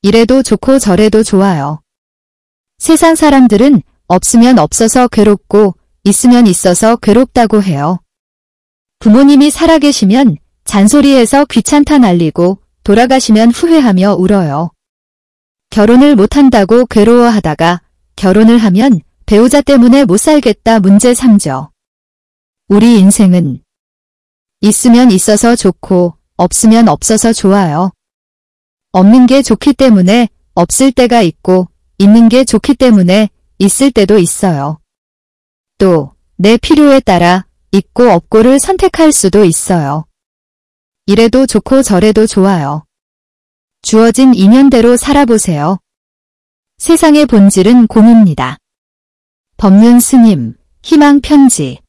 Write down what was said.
이래도 좋고 저래도 좋아요. 세상 사람들은 없으면 없어서 괴롭고 있으면 있어서 괴롭다고 해요. 부모님이 살아계시면 잔소리해서 귀찮다 날리고 돌아가시면 후회하며 울어요. 결혼을 못한다고 괴로워하다가 결혼을 하면 배우자 때문에 못 살겠다 문제 삼죠. 우리 인생은 있으면 있어서 좋고 없으면 없어서 좋아요. 없는 게 좋기 때문에 없을 때가 있고 있는 게 좋기 때문에 있을 때도 있어요. 또 내 필요에 따라 있고 없고를 선택할 수도 있어요. 이래도 좋고 저래도 좋아요. 주어진 인연대로 살아보세요. 세상의 본질은 공입니다. 법륜 스님, 희망 편지.